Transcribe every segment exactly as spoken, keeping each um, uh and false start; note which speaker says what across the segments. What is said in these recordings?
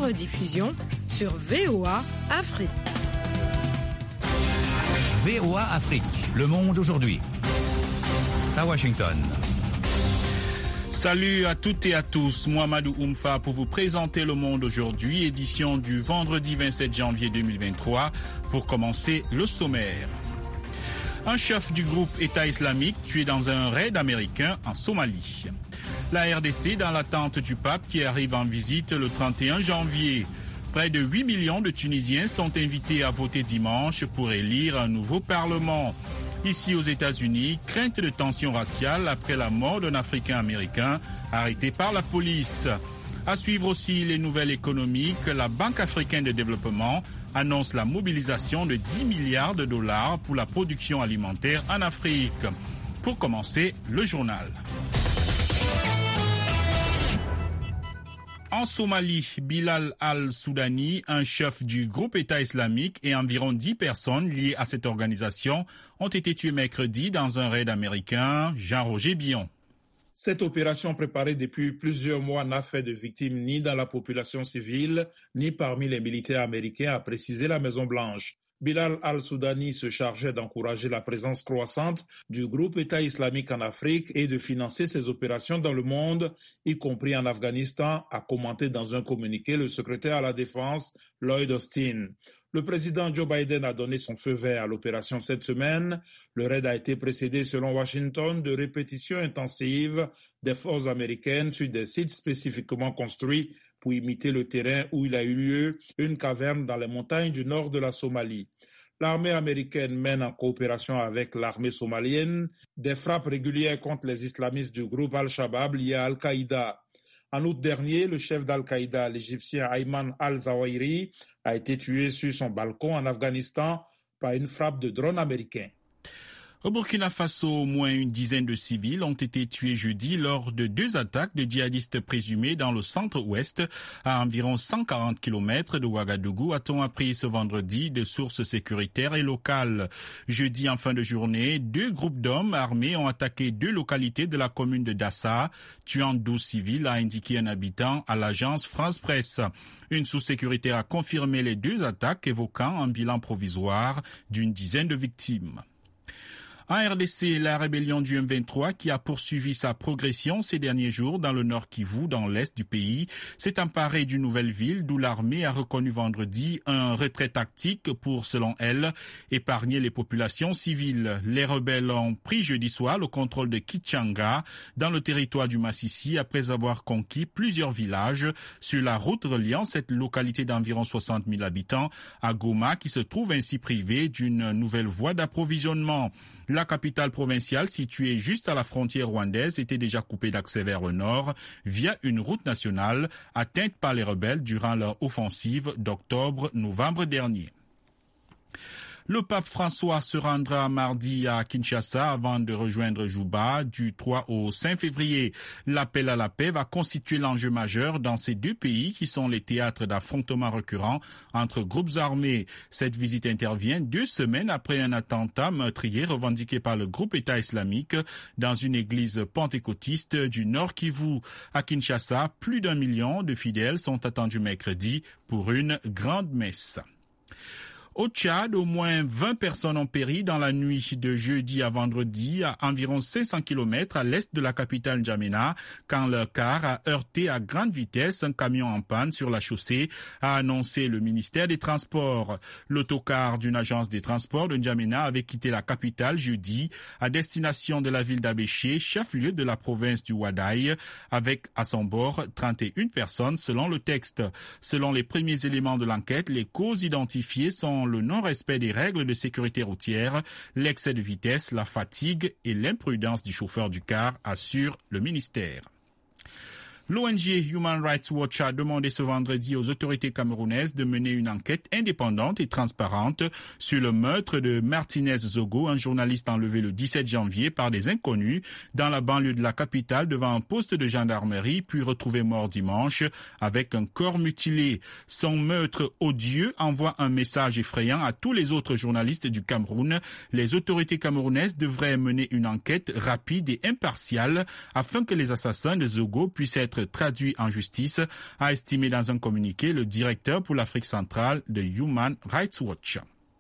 Speaker 1: rediffusion sur V O A Afrique.
Speaker 2: V O A Afrique, le monde aujourd'hui. À Washington.
Speaker 3: Salut à toutes et à tous, Mohamedou Oumfa pour vous présenter Le Monde aujourd'hui, édition du vendredi vingt-sept janvier deux mille vingt-trois. Pour commencer, le sommaire. Un chef du groupe État islamique tué dans un raid américain en Somalie. La R D C dans l'attente du pape qui arrive en visite le trente et un janvier. Près de huit millions de Tunisiens sont invités à voter dimanche pour élire un nouveau parlement. Ici aux États-Unis, crainte de tensions raciales après la mort d'un Africain américain arrêté par la police. À suivre aussi les nouvelles économiques, la Banque africaine de développement annonce la mobilisation de dix milliards de dollars pour la production alimentaire en Afrique. Pour commencer, le journal. En Somalie, Bilal al-Soudani, un chef du groupe État islamique et environ dix personnes liées à cette organisation ont été tuées mercredi dans un raid américain. Jean-Roger Billon.
Speaker 4: Cette opération préparée depuis plusieurs mois n'a fait de victimes ni dans la population civile, ni parmi les militaires américains, a précisé la Maison-Blanche. Bilal al-Soudani se chargeait d'encourager la présence croissante du groupe État islamique en Afrique et de financer ses opérations dans le monde, y compris en Afghanistan, a commenté dans un communiqué le secrétaire à la Défense, Lloyd Austin. Le président Joe Biden a donné son feu vert à l'opération cette semaine. Le raid a été précédé, selon Washington, de répétitions intensives des forces américaines sur des sites spécifiquement construits pour imiter le terrain où il a eu lieu, une caverne dans les montagnes du nord de la Somalie. L'armée américaine mène en coopération avec l'armée somalienne des frappes régulières contre les islamistes du groupe Al-Shabaab lié à Al-Qaïda. En août dernier, le chef d'Al-Qaïda, l'Égyptien Ayman al-Zawahiri, a été tué sur son balcon en Afghanistan par une frappe de drone américain.
Speaker 3: Au Burkina Faso, au moins une dizaine de civils ont été tués jeudi lors de deux attaques de djihadistes présumés dans le centre-ouest, à environ cent quarante kilomètres de Ouagadougou, a-t-on appris ce vendredi de sources sécuritaires et locales. Jeudi, en fin de journée, deux groupes d'hommes armés ont attaqué deux localités de la commune de Dassa, tuant douze civils, a indiqué un habitant à l'agence France Presse. Une source sécuritaire a confirmé les deux attaques, évoquant un bilan provisoire d'une dizaine de victimes. En R D C, la rébellion du M vingt-trois, qui a poursuivi sa progression ces derniers jours dans le Nord Kivu, dans l'est du pays, s'est emparée d'une nouvelle ville d'où l'armée a reconnu vendredi un retrait tactique pour, selon elle, épargner les populations civiles. Les rebelles ont pris jeudi soir le contrôle de Kichanga, dans le territoire du Massissi, après avoir conquis plusieurs villages sur la route reliant cette localité d'environ soixante mille habitants à Goma, qui se trouve ainsi privée d'une nouvelle voie d'approvisionnement. La capitale provinciale, située juste à la frontière rwandaise, était déjà coupée d'accès vers le nord via une route nationale atteinte par les rebelles durant leur offensive d'octobre-novembre dernier. Le pape François se rendra mardi à Kinshasa avant de rejoindre Juba du trois au cinq février. L'appel à la paix va constituer l'enjeu majeur dans ces deux pays qui sont les théâtres d'affrontements récurrents entre groupes armés. Cette visite intervient deux semaines après un attentat meurtrier revendiqué par le groupe État islamique dans une église pentecôtiste du Nord Kivu. À Kinshasa, plus d'un million de fidèles sont attendus mercredi pour une grande messe. Au Tchad, au moins vingt personnes ont péri dans la nuit de jeudi à vendredi à environ cinq cents kilomètres à l'est de la capitale N'Djamena quand leur car a heurté à grande vitesse un camion en panne sur la chaussée, a annoncé le ministère des Transports. L'autocar d'une agence des transports de N'Djamena avait quitté la capitale jeudi à destination de la ville d'Abéché, chef-lieu de la province du Wadaï, avec à son bord trente et une personnes selon le texte. Selon les premiers éléments de l'enquête, les causes identifiées sont le non-respect des règles de sécurité routière, l'excès de vitesse, la fatigue et l'imprudence du chauffeur du car, assure le ministère. L'O N G Human Rights Watch a demandé ce vendredi aux autorités camerounaises de mener une enquête indépendante et transparente sur le meurtre de Martinez Zogo, un journaliste enlevé le dix-sept janvier par des inconnus dans la banlieue de la capitale devant un poste de gendarmerie, puis retrouvé mort dimanche avec un corps mutilé. Son meurtre odieux envoie un message effrayant à tous les autres journalistes du Cameroun. Les autorités camerounaises devraient mener une enquête rapide et impartiale afin que les assassins de Zogo puissent être être traduits en justice, a estimé dans un communiqué le directeur pour l'Afrique centrale de Human Rights Watch.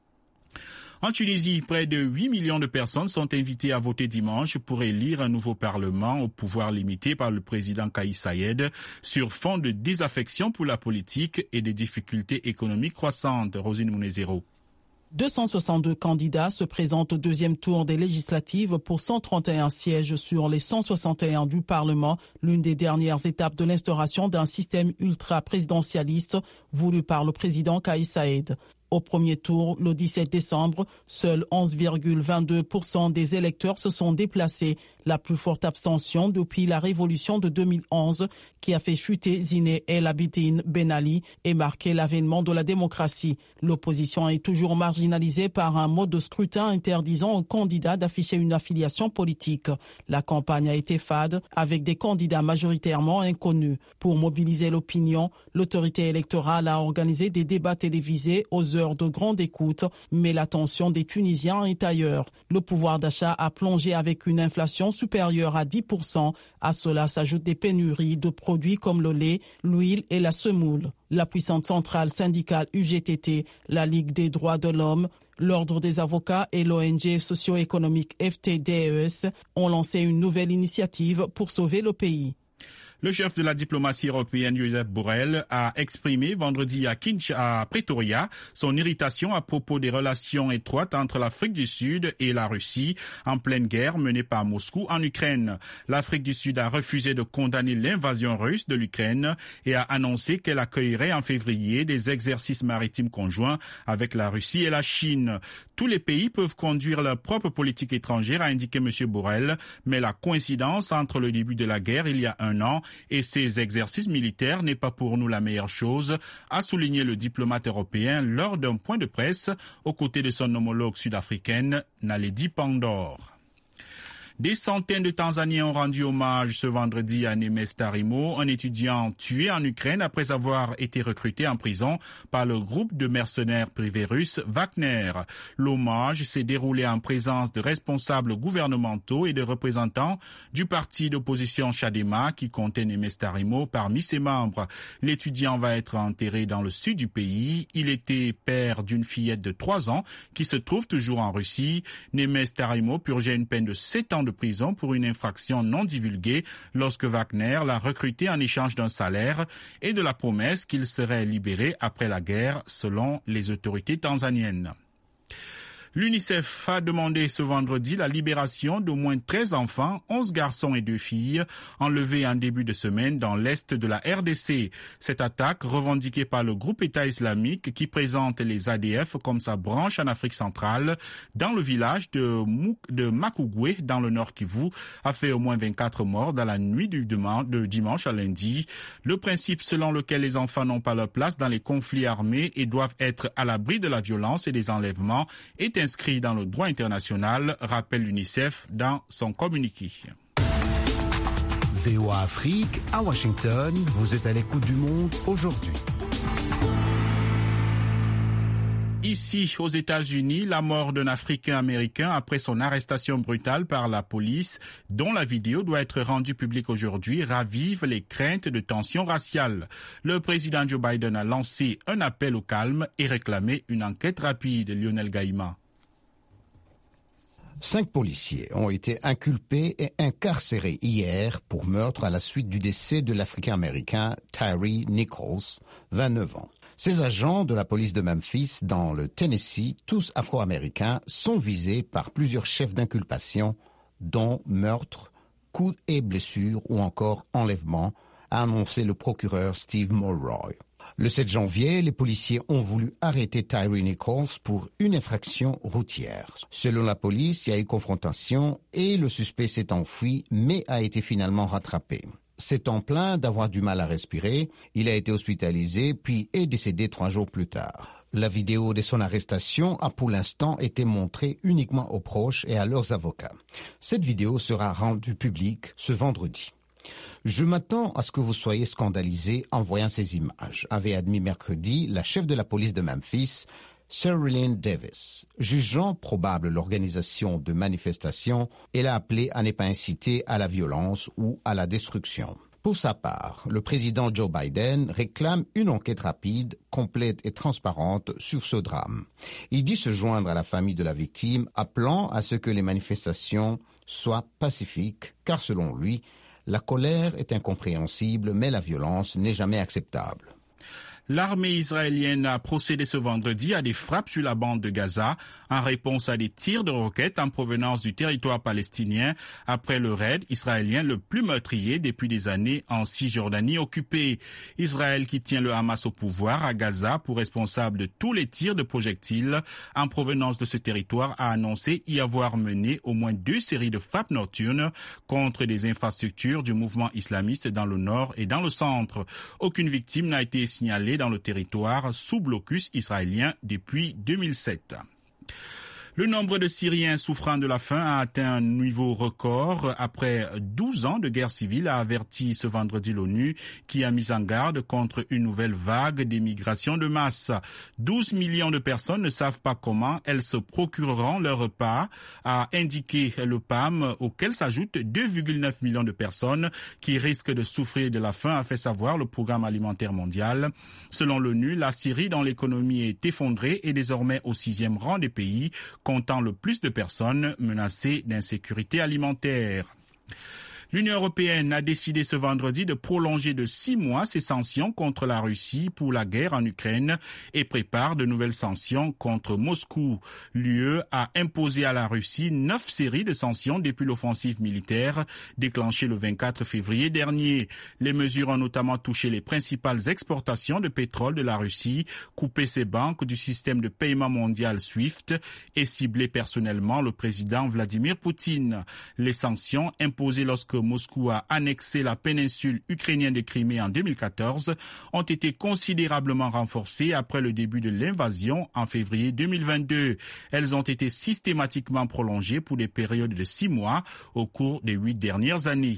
Speaker 3: En Tunisie, près de huit millions de personnes sont invitées à voter dimanche pour élire un nouveau parlement au pouvoir limité par le président Kais Saied sur fond de désaffection pour la politique et des difficultés économiques croissantes. Rosine Mounezero.
Speaker 5: deux cent soixante-deux candidats se présentent au deuxième tour des législatives pour cent trente et un sièges sur les cent soixante et un du Parlement, l'une des dernières étapes de l'instauration d'un système ultra-présidentialiste voulu par le président Kais Saied. Au premier tour, le dix-sept décembre, seuls onze virgule vingt-deux pour cent des électeurs se sont déplacés, la plus forte abstention depuis la révolution de deux mille onze qui a fait chuter Zine El Abidine Ben Ali et marqué l'avènement de la démocratie. L'opposition est toujours marginalisée par un mode de scrutin interdisant aux candidats d'afficher une affiliation politique. La campagne a été fade avec des candidats majoritairement inconnus. Pour mobiliser l'opinion, l'autorité électorale a organisé des débats télévisés aux heures de grande écoute, mais l'attention des Tunisiens est ailleurs. Le pouvoir d'achat a plongé avec une inflation supérieure à dix pour cent. À cela s'ajoutent des pénuries de produits comme le lait, l'huile et la semoule. La puissante centrale syndicale U G T T, la Ligue des droits de l'homme, l'Ordre des avocats et l'O N G socio-économique F T D E S ont lancé une nouvelle initiative pour sauver le pays.
Speaker 3: Le chef de la diplomatie européenne, Josep Borrell, a exprimé vendredi à Kinshasa, à Pretoria, son irritation à propos des relations étroites entre l'Afrique du Sud et la Russie en pleine guerre menée par Moscou en Ukraine. L'Afrique du Sud a refusé de condamner l'invasion russe de l'Ukraine et a annoncé qu'elle accueillerait en février des exercices maritimes conjoints avec la Russie et la Chine. Tous les pays peuvent conduire leur propre politique étrangère, a indiqué M. Borrell, mais la coïncidence entre le début de la guerre il y a un an et ces exercices militaires n'est pas pour nous la meilleure chose, a souligné le diplomate européen lors d'un point de presse aux côtés de son homologue sud-africaine, Naledi Pandor. Des centaines de Tanzaniens ont rendu hommage ce vendredi à Nemes Tarimo, un étudiant tué en Ukraine après avoir été recruté en prison par le groupe de mercenaires privés russes Wagner. L'hommage s'est déroulé en présence de responsables gouvernementaux et de représentants du parti d'opposition Chadema qui comptait Nemes Tarimo parmi ses membres. L'étudiant va être enterré dans le sud du pays. Il était père d'une fillette de trois ans qui se trouve toujours en Russie. Nemes Tarimo purgeait une peine de sept ans de prison pour une infraction non divulguée lorsque Wagner l'a recruté en échange d'un salaire et de la promesse qu'il serait libéré après la guerre, selon les autorités tanzaniennes. L'UNICEF a demandé ce vendredi la libération d'au moins treize enfants, onze garçons et deux filles, enlevés en début de semaine dans l'est de la R D C. Cette attaque, revendiquée par le groupe État islamique qui présente les A D F comme sa branche en Afrique centrale, dans le village de, Mou- de Makugwe, dans le nord Kivu, a fait au moins vingt-quatre morts dans la nuit du dimanche, de dimanche à lundi. Le principe selon lequel les enfants n'ont pas leur place dans les conflits armés et doivent être à l'abri de la violence et des enlèvements est inscrit dans le droit international, rappelle l'UNICEF dans son communiqué.
Speaker 6: V O A Afrique, à Washington, vous êtes à l'écoute du monde aujourd'hui.
Speaker 3: Ici, aux États-Unis, la mort d'un Africain américain après son arrestation brutale par la police, dont la vidéo doit être rendue publique aujourd'hui, ravive les craintes de tensions raciales. Le président Joe Biden a lancé un appel au calme et réclamé une enquête rapide. Lionel Gaïma.
Speaker 6: Cinq policiers ont été inculpés et incarcérés hier pour meurtre à la suite du décès de l'Africain-Américain Tyre Nichols, vingt-neuf ans. Ces agents de la police de Memphis, dans le Tennessee, tous afro-américains, sont visés par plusieurs chefs d'inculpation, dont meurtre, coups et blessures ou encore enlèvement, a annoncé le procureur Steve Mulroy. Le sept janvier, les policiers ont voulu arrêter Tyre Nichols pour une infraction routière. Selon la police, il y a eu confrontation et le suspect s'est enfui, mais a été finalement rattrapé. S'étant plaint d'avoir du mal à respirer, il a été hospitalisé puis est décédé trois jours plus tard. La vidéo de son arrestation a pour l'instant été montrée uniquement aux proches et à leurs avocats. Cette vidéo sera rendue publique ce vendredi. Je m'attends à ce que vous soyez scandalisés en voyant ces images, avait admis mercredi la chef de la police de Memphis, Sherilyn Davis. Jugeant probable l'organisation de manifestations, elle a appelé à ne pas inciter à la violence ou à la destruction. Pour sa part, le président Joe Biden réclame une enquête rapide, complète et transparente sur ce drame. Il dit se joindre à la famille de la victime, appelant à ce que les manifestations soient pacifiques, car selon lui, la colère est incompréhensible, mais la violence n'est jamais acceptable.
Speaker 3: L'armée israélienne a procédé ce vendredi à des frappes sur la bande de Gaza en réponse à des tirs de roquettes en provenance du territoire palestinien après le raid israélien le plus meurtrier depuis des années en Cisjordanie occupée. Israël, qui tient le Hamas au pouvoir à Gaza pour responsable de tous les tirs de projectiles en provenance de ce territoire, a annoncé y avoir mené au moins deux séries de frappes nocturnes contre des infrastructures du mouvement islamiste dans le nord et dans le centre. Aucune victime n'a été signalée dans le territoire sous blocus israélien depuis deux mille sept. Le nombre de Syriens souffrant de la faim a atteint un niveau record après douze ans de guerre civile, a averti ce vendredi l'ONU, qui a mis en garde contre une nouvelle vague d'émigration de masse. douze millions de personnes ne savent pas comment elles se procureront leur repas, a indiqué le P A M, auquel s'ajoutent deux virgule neuf millions de personnes qui risquent de souffrir de la faim, a fait savoir le Programme alimentaire mondial. Selon l'ONU, la Syrie, dont l'économie est effondrée, est désormais au sixième rang des pays comptant le plus de personnes menacées d'insécurité alimentaire. L'Union européenne a décidé ce vendredi de prolonger de six mois ses sanctions contre la Russie pour la guerre en Ukraine et prépare de nouvelles sanctions contre Moscou. L'U E a imposé à la Russie neuf séries de sanctions depuis l'offensive militaire déclenchée le vingt-quatre février dernier. Les mesures ont notamment touché les principales exportations de pétrole de la Russie, coupé ses banques du système de paiement mondial SWIFT et ciblé personnellement le président Vladimir Poutine. Les sanctions imposées lorsque Moscou a annexé la péninsule ukrainienne de Crimée en deux mille quatorze ont été considérablement renforcées après le début de l'invasion en février deux mille vingt-deux. Elles ont été systématiquement prolongées pour des périodes de six mois au cours des huit dernières années.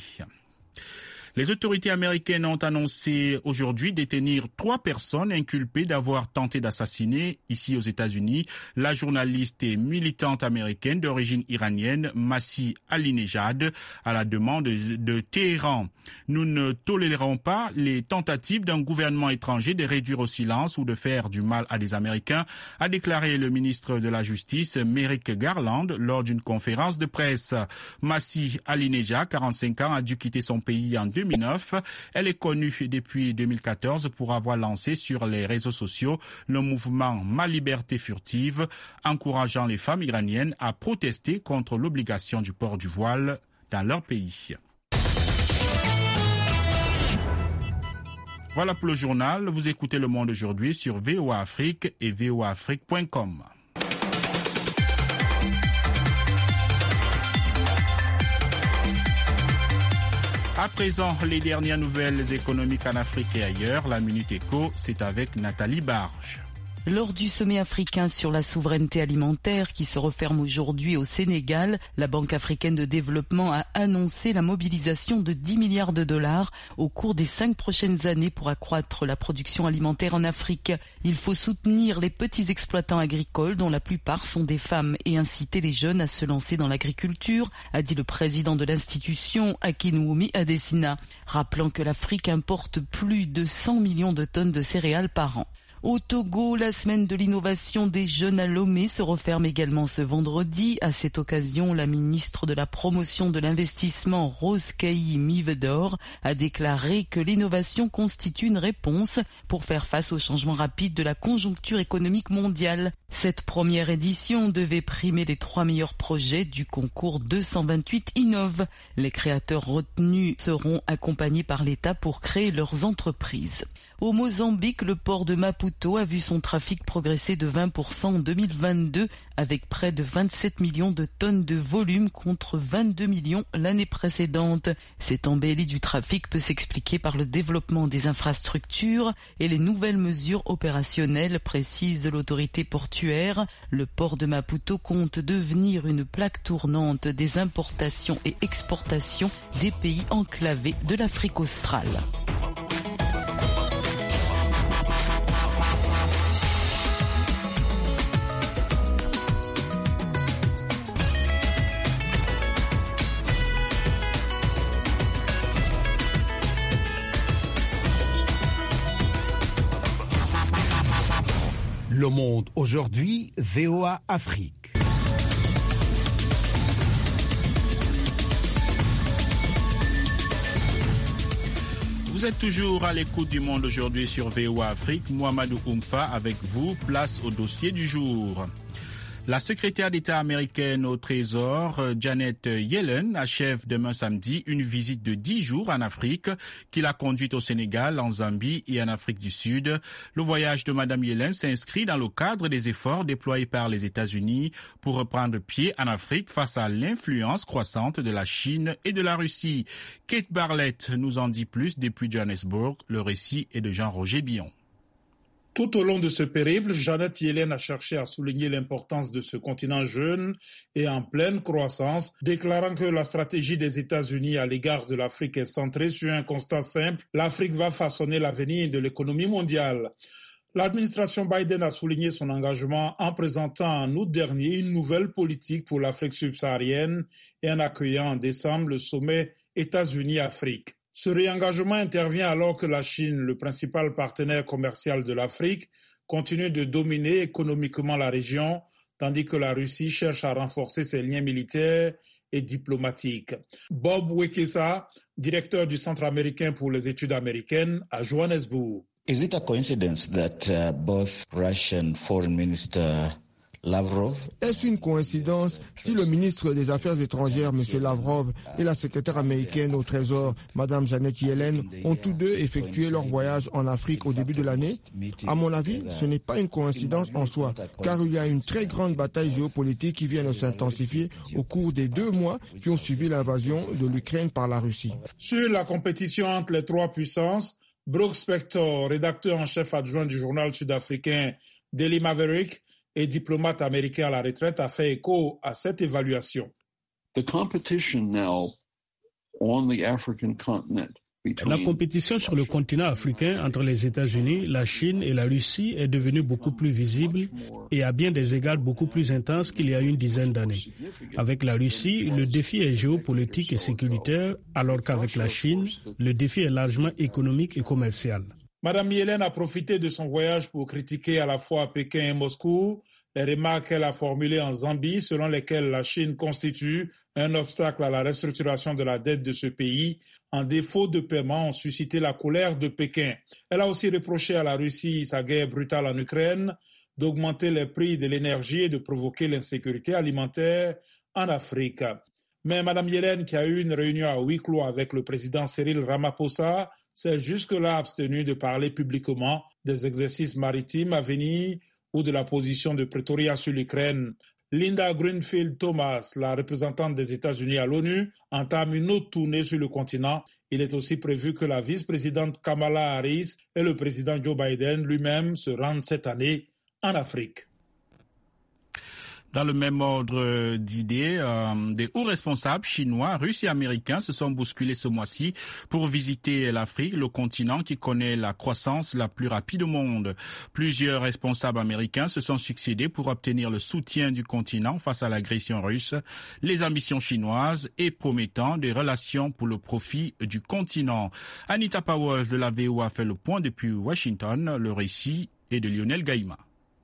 Speaker 3: Les autorités américaines ont annoncé aujourd'hui détenir trois personnes inculpées d'avoir tenté d'assassiner, ici aux États-Unis, la journaliste et militante américaine d'origine iranienne Masih Alinejad à la demande de, de Téhéran. Nous ne tolérerons pas les tentatives d'un gouvernement étranger de réduire au silence ou de faire du mal à des Américains, a déclaré le ministre de la Justice Merrick Garland lors d'une conférence de presse. Masih Alinejad, quarante-cinq ans, a dû quitter son pays en deux mille neuf. Elle est connue depuis deux mille quatorze pour avoir lancé sur les réseaux sociaux le mouvement Ma Liberté Furtive, encourageant les femmes iraniennes à protester contre l'obligation du port du voile dans leur pays. Voilà pour le journal. Vous écoutez Le Monde aujourd'hui sur V O A Afrique et v o a afrique point com. À présent, les dernières nouvelles économiques en Afrique et ailleurs. La Minute Éco, c'est avec Nathalie Barge.
Speaker 7: Lors du sommet africain sur la souveraineté alimentaire qui se referme aujourd'hui au Sénégal, la Banque africaine de développement a annoncé la mobilisation de dix milliards de dollars au cours des cinq prochaines années pour accroître la production alimentaire en Afrique. Il faut soutenir les petits exploitants agricoles dont la plupart sont des femmes et inciter les jeunes à se lancer dans l'agriculture, a dit le président de l'institution, Akinwumi Adesina, rappelant que l'Afrique importe plus de cent millions de tonnes de céréales par an. Au Togo, la semaine de l'innovation des jeunes à Lomé se referme également ce vendredi. À cette occasion, la ministre de la promotion de l'investissement, Rose Kayi Mivedor, a déclaré que l'innovation constitue une réponse pour faire face au changement rapide de la conjoncture économique mondiale. Cette première édition devait primer les trois meilleurs projets du concours deux cent vingt-huit Innove. Les créateurs retenus seront accompagnés par l'État pour créer leurs entreprises. Au Mozambique, le port de Maputo a vu son trafic progresser de vingt pour cent en deux mille vingt-deux avec près de vingt-sept millions de tonnes de volume contre vingt-deux millions l'année précédente. Cette embellie du trafic peut s'expliquer par le développement des infrastructures et les nouvelles mesures opérationnelles, précise l'autorité portuaire. Le port de Maputo compte devenir une plaque tournante des importations et exportations des pays enclavés de l'Afrique australe.
Speaker 6: Le Monde aujourd'hui, V O A Afrique.
Speaker 3: Vous êtes toujours à l'écoute du Monde aujourd'hui sur V O A Afrique. Mohamedou Oumfa avec vous. Place au dossier du jour. La secrétaire d'État américaine au Trésor, Janet Yellen, achève demain samedi une visite de dix jours en Afrique qui l'a conduite au Sénégal, en Zambie et en Afrique du Sud. Le voyage de Mme Yellen s'inscrit dans le cadre des efforts déployés par les États-Unis pour reprendre pied en Afrique face à l'influence croissante de la Chine et de la Russie. Kate Barlett nous en dit plus depuis Johannesburg. Le récit est de Jean-Roger Billon.
Speaker 4: Tout au long de ce périple, Janet Yellen a cherché à souligner l'importance de ce continent jeune et en pleine croissance, déclarant que la stratégie des États-Unis à l'égard de l'Afrique est centrée sur un constat simple: l'Afrique va façonner l'avenir de l'économie mondiale. L'administration Biden a souligné son engagement en présentant en août dernier une nouvelle politique pour l'Afrique subsaharienne et en accueillant en décembre le sommet États-Unis-Afrique. Ce réengagement intervient alors que la Chine, le principal partenaire commercial de l'Afrique, continue de dominer économiquement la région, tandis que la Russie cherche à renforcer ses liens militaires et diplomatiques. Bob Wekesa, directeur du Centre américain pour les études américaines à Johannesburg.
Speaker 8: Is it a coincidence that uh, both Russian foreign minister Lavrov.
Speaker 9: Est-ce une coïncidence si le ministre des Affaires étrangères, M. Lavrov, et la secrétaire américaine au Trésor, Mme Janet Yellen, ont tous deux effectué leur voyage en Afrique au début de l'année? À mon avis, ce n'est pas une coïncidence en soi, car il y a une très grande bataille géopolitique qui vient de s'intensifier au cours des deux mois qui ont suivi l'invasion de l'Ukraine par la Russie.
Speaker 4: Sur la compétition entre les trois puissances, Brooke Spector, rédacteur en chef adjoint du journal sud-africain Daily Maverick, et diplomate américain à la retraite, a fait écho à cette évaluation.
Speaker 10: The competition now on the African continent.
Speaker 11: La compétition sur le continent africain entre les États-Unis, la Chine et la Russie est devenue beaucoup plus visible et à bien des égards beaucoup plus intense qu'il y a une dizaine d'années. Avec la Russie, le défi est géopolitique et sécuritaire, alors qu'avec la Chine, le défi est largement économique et commercial.
Speaker 4: Madame Yellen a profité de son voyage pour critiquer à la fois Pékin et Moscou les remarques qu'elle a formulées en Zambie, selon lesquelles la Chine constitue un obstacle à la restructuration de la dette de ce pays. En défaut de paiement, ont suscité la colère de Pékin. Elle a aussi reproché à la Russie sa guerre brutale en Ukraine, d'augmenter les prix de l'énergie et de provoquer l'insécurité alimentaire en Afrique. Mais Madame Yellen, qui a eu une réunion à huis clos avec le président Cyril Ramaphosa, s'est jusque-là abstenu de parler publiquement des exercices maritimes à venir ou de la position de Pretoria sur l'Ukraine. Linda Greenfield Thomas, la représentante des États-Unis à l'ONU, entame une autre tournée sur le continent. Il est aussi prévu que la vice-présidente Kamala Harris et le président Joe Biden lui-même se rendent cette année en Afrique.
Speaker 3: Dans le même ordre d'idées, euh, des hauts responsables chinois, russes et américains se sont bousculés ce mois-ci pour visiter l'Afrique, le continent qui connaît la croissance la plus rapide au monde. Plusieurs responsables américains se sont succédés pour obtenir le soutien du continent face à l'agression russe, les ambitions chinoises et promettant des relations pour le profit du continent. Anita Powell de la V O A fait le point depuis Washington. Le récit est de Lionel Gaïma.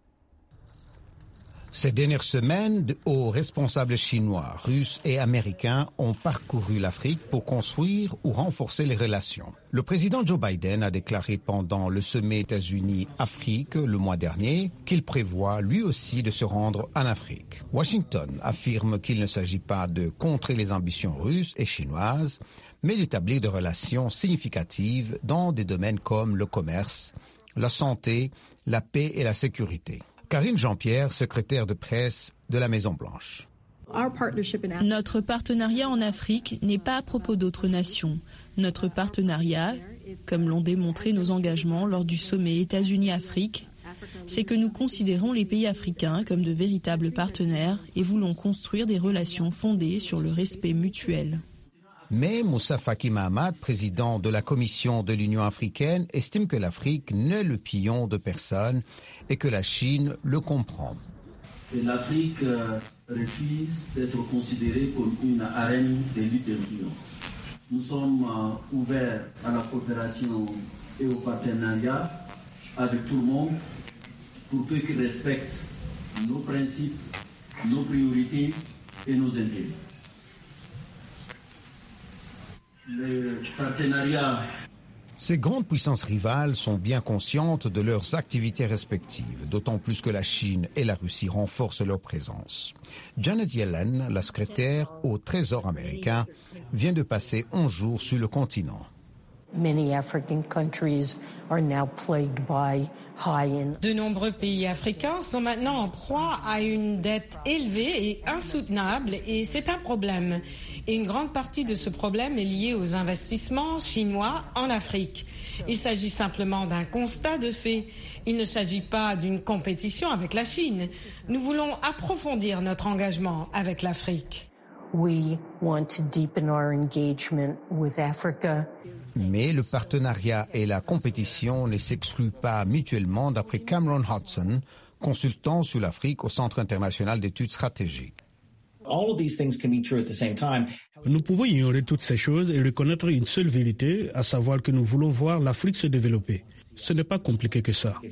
Speaker 6: Ces dernières semaines, de hauts responsables chinois, russes et américains ont parcouru l'Afrique pour construire ou renforcer les relations. Le président Joe Biden a déclaré pendant le sommet États-Unis-Afrique le mois dernier qu'il prévoit lui aussi de se rendre en Afrique. Washington affirme qu'il ne s'agit pas de contrer les ambitions russes et chinoises, mais d'établir des relations significatives dans des domaines comme le commerce, la santé, la paix et la sécurité. Karine Jean-Pierre, secrétaire de presse de la Maison-Blanche.
Speaker 12: Notre partenariat en Afrique n'est pas à propos d'autres nations. Notre partenariat, comme l'ont démontré nos engagements lors du sommet États-Unis-Afrique, c'est que nous considérons les pays africains comme de véritables partenaires et voulons construire des relations fondées sur le respect mutuel.
Speaker 6: Mais Moussa Faki Mahamat, président de la Commission de l'Union africaine, estime que l'Afrique n'est le pion de personne et que la Chine le comprend.
Speaker 13: L'Afrique euh, refuse d'être considérée comme une arène de lutte d'influence. Nous sommes euh, ouverts à la coopération et au partenariat avec tout le monde, pour peu qu'ils respectent nos principes, nos priorités et nos intérêts. Le partenariat.
Speaker 6: Ces grandes puissances rivales sont bien conscientes de leurs activités respectives, d'autant plus que la Chine et la Russie renforcent leur présence. Janet Yellen, la secrétaire au Trésor américain, vient de passer onze jours sur le continent.
Speaker 1: De nombreux pays africains sont maintenant en proie à une dette élevée et insoutenable, et c'est un problème. Et une grande partie de ce problème est liée aux investissements chinois en Afrique. Il s'agit simplement d'un constat de fait. Il ne s'agit pas d'une compétition avec la Chine. Nous voulons approfondir notre engagement avec l'Afrique.
Speaker 6: We want to deepen our engagement with Africa. Mais le partenariat et la compétition ne s'excluent pas mutuellement, d'après Cameron Hodson, consultant sur l'Afrique au Centre international d'études stratégiques.
Speaker 11: Nous pouvons ignorer toutes ces choses et reconnaître une seule vérité, à savoir que nous voulons voir l'Afrique se développer. Ce n'est pas compliqué que ça.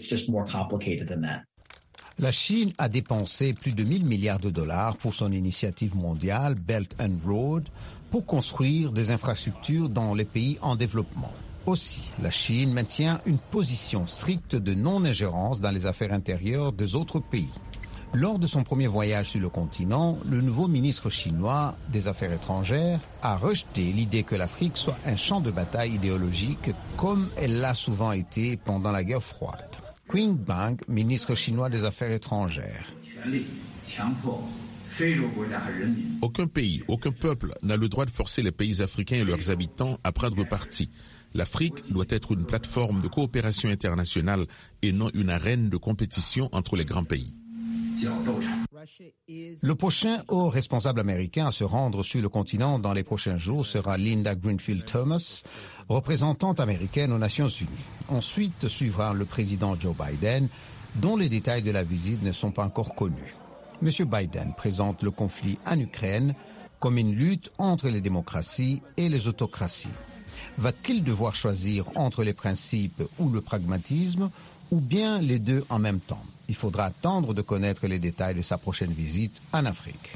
Speaker 6: La Chine a dépensé plus de mille milliards de dollars pour son initiative mondiale Belt and Road pour construire des infrastructures dans les pays en développement. Aussi, la Chine maintient une position stricte de non-ingérence dans les affaires intérieures des autres pays. Lors de son premier voyage sur le continent, le nouveau ministre chinois des Affaires étrangères a rejeté l'idée que l'Afrique soit un champ de bataille idéologique comme elle l'a souvent été pendant la guerre froide. Qin Bang, ministre chinois des Affaires étrangères.
Speaker 14: Aucun pays, aucun peuple n'a le droit de forcer les pays africains et leurs habitants à prendre parti. L'Afrique doit être une plateforme de coopération internationale et non une arène de compétition entre les grands pays.
Speaker 6: Le prochain haut responsable américain à se rendre sur le continent dans les prochains jours sera Linda Greenfield Thomas, représentante américaine aux Nations Unies. Ensuite suivra le président Joe Biden, dont les détails de la visite ne sont pas encore connus. M. Biden présente le conflit en Ukraine comme une lutte entre les démocraties et les autocraties. Va-t-il devoir choisir entre les principes ou le pragmatisme, ou bien les deux en même temps? Il faudra attendre de connaître les détails de sa prochaine visite en Afrique.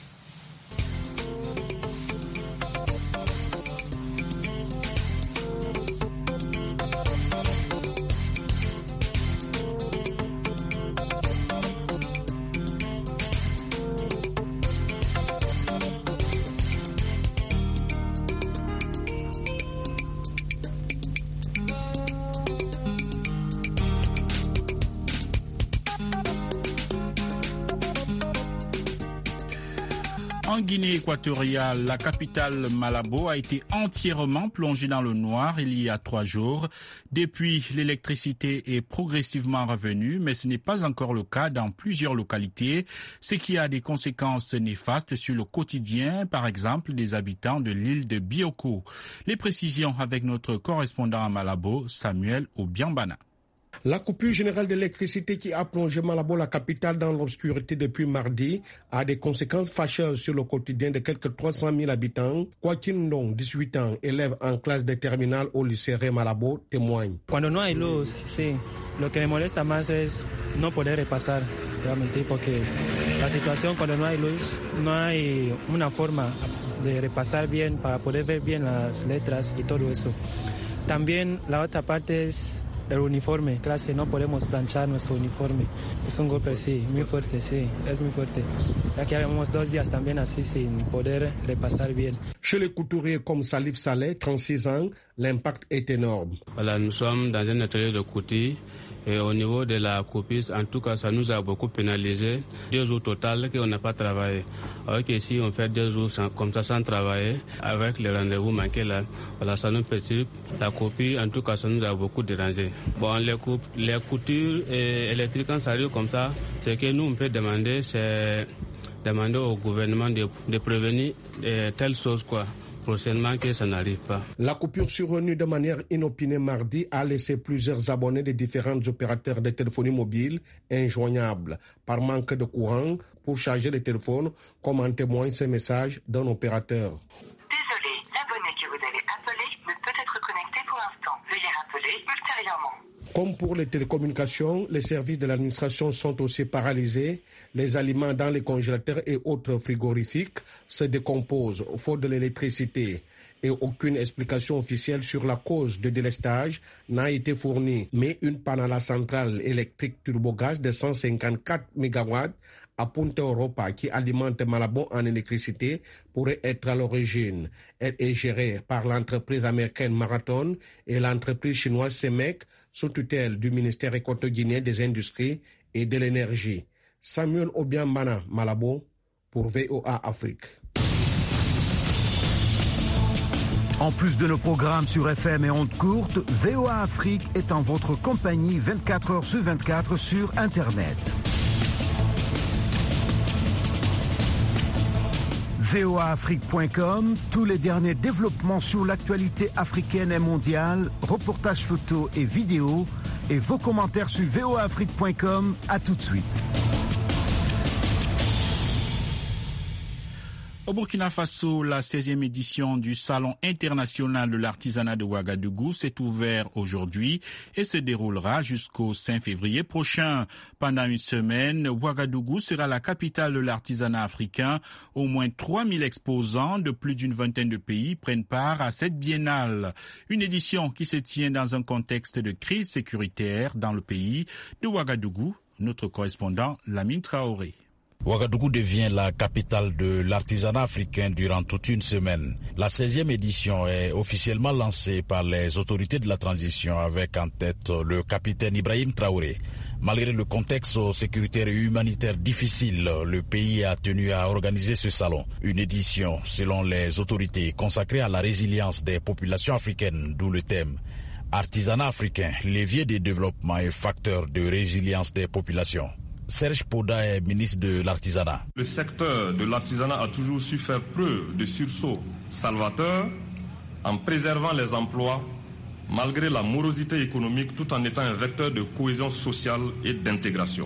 Speaker 3: En Guinée équatoriale, la capitale Malabo a été entièrement plongée dans le noir il y a trois jours. Depuis, l'électricité est progressivement revenue, mais ce n'est pas encore le cas dans plusieurs localités, ce qui a des conséquences néfastes sur le quotidien, par exemple des habitants de l'île de Bioko. Les précisions avec notre correspondant à Malabo, Samuel Obiambana.
Speaker 15: La coupure générale d'électricité qui a plongé Malabo, la capitale, dans l'obscurité depuis mardi, a des conséquences fâcheuses sur le quotidien de quelques trois cent mille habitants. Joaquin Ndong, dix-huit ans, élève en classe de terminale au lycée Ré Malabo, témoigne.
Speaker 16: Cuando no hay luz, sí. Lo que me molesta más es no poder repasar, realmente, porque la situación cuando no hay luz, no hay una forma de repasar bien para poder ver bien las letras y todo eso. También la otra parte es el uniforme, clase, no podemos planchar nuestro uniforme. Es un golpe, sí, muy fuerte, sí, es muy fuerte. Ya que llevamos dos días también así sin poder repasar bien.
Speaker 15: Chez les couturiers comme Salif Saleh, trente-six ans, l'impact est énorme.
Speaker 17: Voilà, nous sommes dans un atelier de couture. Et au niveau de la copie, en tout cas, ça nous a beaucoup pénalisé. Deux jours total qu'on n'a pas travaillé. Alors qu'ici, on fait deux jours sans, comme ça sans travailler, avec les rendez-vous manqués là. Voilà, ça nous perturbe. La copie, en tout cas, ça nous a beaucoup dérangé. Bon, les, coup, les coutures et électriques, quand ça arrive comme ça, ce que nous, on peut demander, c'est demander au gouvernement de, de prévenir euh, telle chose, quoi. Prochainement que ça n'arrive pas.
Speaker 15: La coupure survenue de manière inopinée mardi a laissé plusieurs abonnés des différents opérateurs de téléphonie mobile injoignables par manque de courant pour charger les téléphones, comme en témoigne ce message d'un opérateur.
Speaker 18: Désolé, l'abonné que vous avez appelé ne peut être connecté pour l'instant. Veuillez rappeler ultérieurement.
Speaker 15: Comme pour les télécommunications, les services de l'administration sont aussi paralysés. Les aliments dans les congélateurs et autres frigorifiques se décomposent faute de l'électricité. Et aucune explication officielle sur la cause de délestage n'a été fournie. Mais une panne à la centrale électrique turbogaz de cent cinquante-quatre mégawatts à Punta Europa qui alimente Malabo en électricité pourrait être à l'origine. Elle est gérée par l'entreprise américaine Marathon et l'entreprise chinoise Semec sous tutelle du ministère équatorien des Industries et de l'Énergie. Samuel Obiambana, Malabo, pour V O A Afrique.
Speaker 18: En plus de nos programmes sur F M et ondes courtes, V O A Afrique est en votre compagnie vingt-quatre heures sur vingt-quatre sur Internet. V O A Afrique point com, tous les derniers développements sur l'actualité africaine et mondiale, reportages photos et vidéos, et vos commentaires sur V O A Afrique point com. À tout de suite.
Speaker 3: Au Burkina Faso, la seizième édition du Salon international de l'artisanat de Ouagadougou s'est ouverte aujourd'hui et se déroulera jusqu'au cinq février prochain. Pendant une semaine, Ouagadougou sera la capitale de l'artisanat africain. Au moins trois mille exposants de plus d'une vingtaine de pays prennent part à cette biennale. Une édition qui se tient dans un contexte de crise sécuritaire dans le pays. De Ouagadougou, notre correspondant Lamine Traoré.
Speaker 19: Ouagadougou devient la capitale de l'artisanat africain durant toute une semaine. La seizième édition est officiellement lancée par les autorités de la transition avec en tête le capitaine Ibrahim Traoré. Malgré le contexte sécuritaire et humanitaire difficile, le pays a tenu à organiser ce salon. Une édition, selon les autorités, consacrée à la résilience des populations africaines, d'où le thème « Artisanat africain, levier de développement et facteur de résilience des populations ». Serge Poda est ministre de l'Artisanat.
Speaker 20: Le secteur de l'artisanat a toujours su faire preuve de sursaut salvateur en préservant les emplois malgré la morosité économique tout en étant un vecteur de cohésion sociale et d'intégration.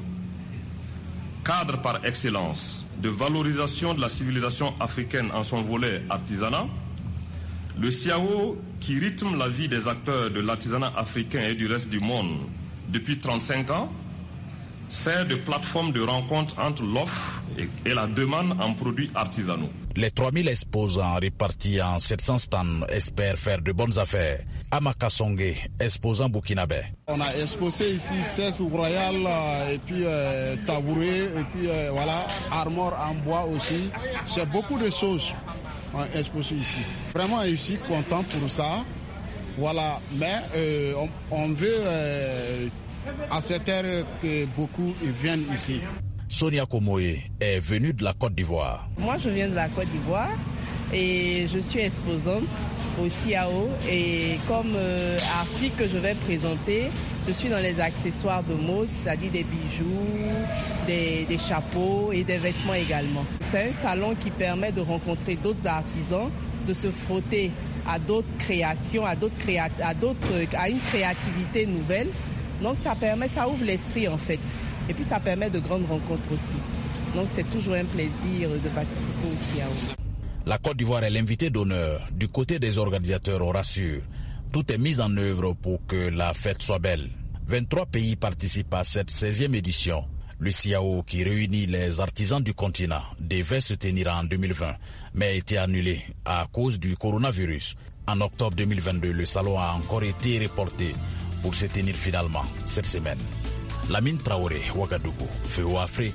Speaker 20: Cadre par excellence de valorisation de la civilisation africaine en son volet artisanat, le C I A O, qui rythme la vie des acteurs de l'artisanat africain et du reste du monde depuis trente-cinq ans, sert de plateforme de rencontre entre l'offre et la demande en produits artisanaux.
Speaker 19: Les trois mille exposants répartis en sept cents stands espèrent faire de bonnes affaires. Amaka Songé, exposant burkinabé.
Speaker 21: On a exposé ici seize royales et puis euh, tabouret et puis euh, voilà, armoire en bois aussi. C'est beaucoup de choses on a exposé ici. Vraiment ici content pour ça. Voilà, mais euh, on, on veut euh, à cette heure que beaucoup viennent ici.
Speaker 19: Sonia Komoé est venue de la Côte d'Ivoire.
Speaker 22: Moi, je viens de la Côte d'Ivoire et je suis exposante au C I A O. Et comme euh, article que je vais présenter, je suis dans les accessoires de mode, c'est-à-dire des bijoux, des, des chapeaux et des vêtements également. C'est un salon qui permet de rencontrer d'autres artisans, de se frotter à d'autres créations, à, d'autres créa- à, d'autres, à une créativité nouvelle. Donc ça permet, ça ouvre l'esprit en fait. Et puis ça permet de grandes rencontres aussi. Donc c'est toujours un plaisir de participer au C I A O.
Speaker 19: La Côte d'Ivoire est l'invité d'honneur. Du côté des organisateurs, on rassure. Tout est mis en œuvre pour que la fête soit belle. vingt-trois pays participent à cette seizième édition. Le C I A O, qui réunit les artisans du continent, devait se tenir en deux mille vingt, mais a été annulé à cause du coronavirus. En octobre deux mille vingt-deux, le salon a encore été reporté pour se tenir finalement cette semaine. Lamine Traoré, Ouagadougou, V O A Afrique.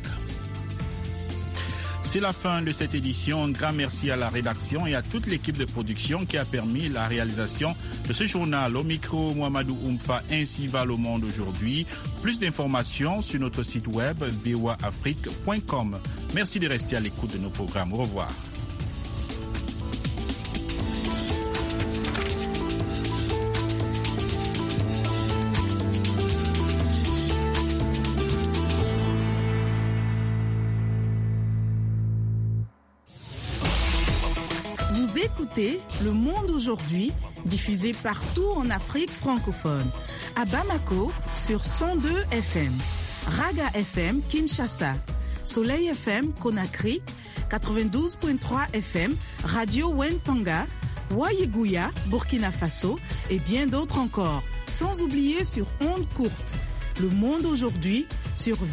Speaker 3: C'est la fin de cette édition. Un grand merci à la rédaction et à toute l'équipe de production qui a permis la réalisation de ce journal. Au micro, Mohamedou Oumfa, ainsi va le monde aujourd'hui. Plus d'informations sur notre site web v o a afrique point com. Merci de rester à l'écoute de nos programmes. Au revoir.
Speaker 23: Écoutez Le Monde aujourd'hui, diffusé partout en Afrique francophone. À Bamako, sur cent deux F M. Raga F M, Kinshasa. Soleil F M, Conakry. quatre-vingt-douze virgule trois F M. Radio Wentanga. Wayeguya, Burkina Faso. Et bien d'autres encore. sans oublier sur ondes courtes. Le monde aujourd'hui sur